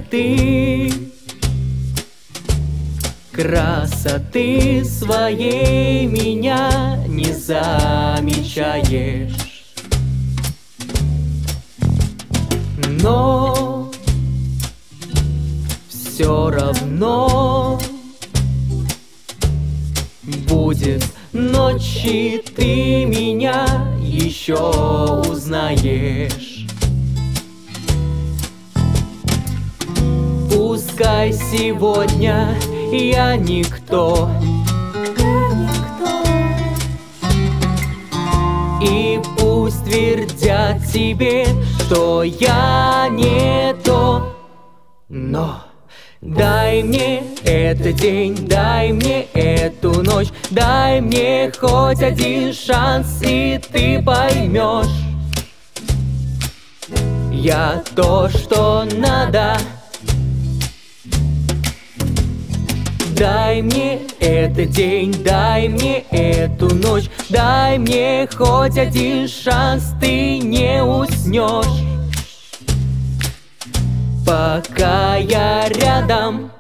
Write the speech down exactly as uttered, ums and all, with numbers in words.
ты красоты своей меня не замечаешь. Но все равно будет ночь, и ты меня еще узнаешь. Пускай сегодня я никто, и пусть твердят тебе, что я не то, но дай мне этот день, дай мне эту ночь, дай мне хоть один шанс, и ты поймешь, я то, что надо. Дай мне этот день, дай мне эту ночь, дай мне хоть один шанс, ты не уснешь, пока я рядом.